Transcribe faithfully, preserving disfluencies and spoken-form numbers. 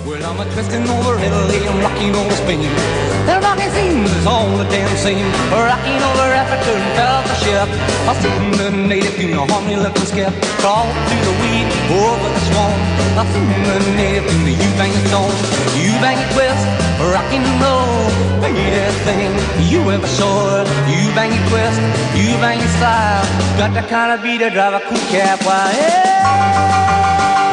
Well, I'm a twisting over Italy and rocking over Spain. The rocking seems is all the damn same. Rocking over Africa and fell off the ship. I seen the native tune, a horny looking skip, crawl through the weed over the swamp. I seen the native tune, you bang it on, you bang it twist, rocking and roll. Greatest thing you ever saw. You bang it twist, you bang it style. Got the kind of beat to drive a cool cab wild.